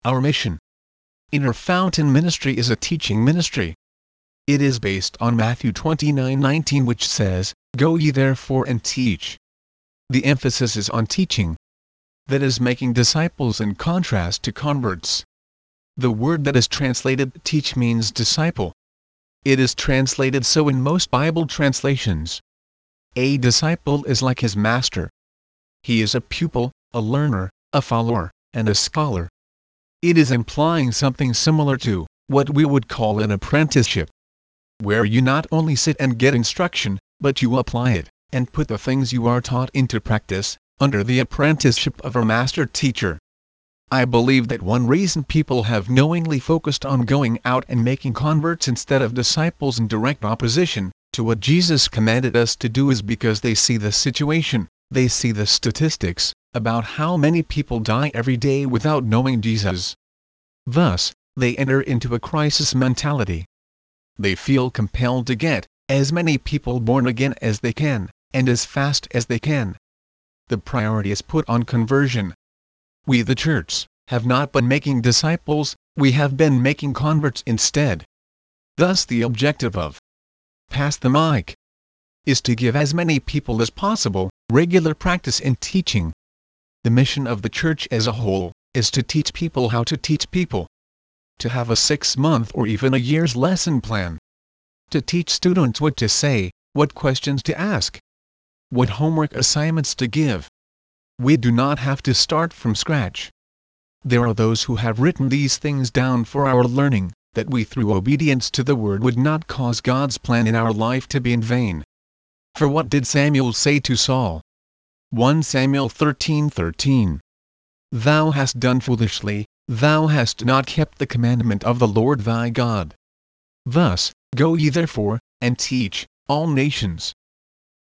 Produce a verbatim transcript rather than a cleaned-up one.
Our mission. Inner Fountain Ministry is a teaching ministry. It is based on Matthew twenty-nine nineteen, which says, "Go ye therefore and teach." The emphasis is on teaching. That is making disciples in contrast to converts. The word that is translated teach means disciple. It is translated so in most Bible translations. A disciple is like his master. He is a pupil, a learner, a follower, and a scholar. It is implying something similar to what we would call an apprenticeship, where you not only sit and get instruction, but you apply it, and put the things you are taught into practice, under the apprenticeship of a master teacher. I believe that one reason people have knowingly focused on going out and making converts instead of disciples in direct opposition to what Jesus commanded us to do is because they see the situation, they see the statistics, about how many people die every day without knowing Jesus. Thus, they enter into a crisis mentality. They feel compelled to get as many people born again as they can, and as fast as they can. The priority is put on conversion. We the church have not been making disciples, we have been making converts instead. Thus the objective of Pass the Mic is to give as many people as possible regular practice in teaching. The mission of the church as a whole is to teach people how to teach people. To have a six-month or even a year's lesson plan. To teach students what to say, what questions to ask, what homework assignments to give. We do not have to start from scratch. There are those who have written these things down for our learning, that we through obedience to the word would not cause God's plan in our life to be in vain. For what did Samuel say to Saul? First Samuel thirteen thirteen. Thou hast done foolishly, thou hast not kept the commandment of the Lord thy God. Thus, go ye therefore, and teach all nations,